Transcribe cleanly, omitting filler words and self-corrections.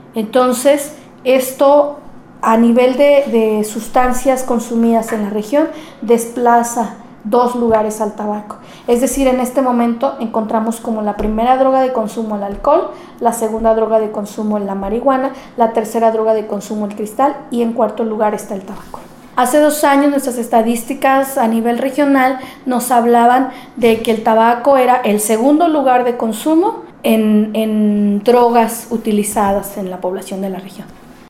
Entonces, esto a nivel de sustancias consumidas en la región desplaza 2 lugares al tabaco. Es decir, en este momento encontramos como la primera droga de consumo el alcohol, la segunda droga de consumo la marihuana, la tercera droga de consumo el cristal y en cuarto lugar está el tabaco. Hace 2 años nuestras estadísticas a nivel regional nos hablaban de que el tabaco era el segundo lugar de consumo en drogas utilizadas en la población de la región.